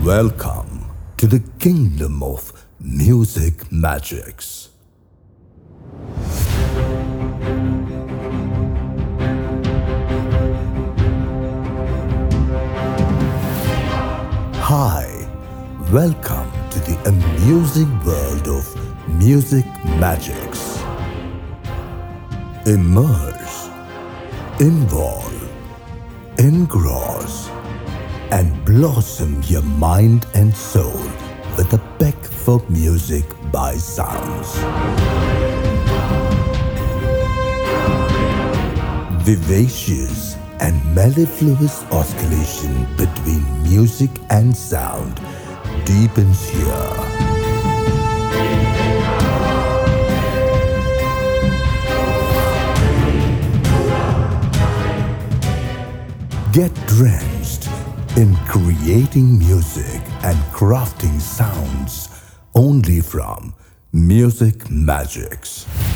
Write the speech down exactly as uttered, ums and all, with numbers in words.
Welcome to the kingdom of music magics. Hi, welcome to the amusing world of music magics. Immerse, involve, engross, and blossom your mind and soul with a peck for music by sounds. Vivacious and mellifluous oscillation between music and sound deepens here. Get drenched in creating music and crafting sounds only from Music Magics.